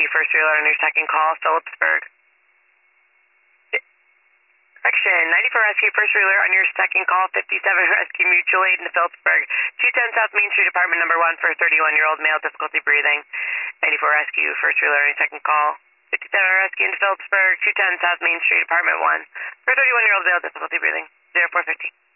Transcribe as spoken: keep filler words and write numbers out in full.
Rescue First Alert on your second call, Phillipsburg. Correction, ninety-four Rescue First Alert on your second call, fifty-seven Rescue Mutual Aid in Phillipsburg. two ten South Main Street, apartment number one for thirty-one-year-old male, difficulty breathing. ninety-four Rescue First Alert on your second call, fifty-seven Rescue in Phillipsburg, two ten South Main Street, apartment one for thirty-one-year-old male, difficulty breathing. zero four fifteen.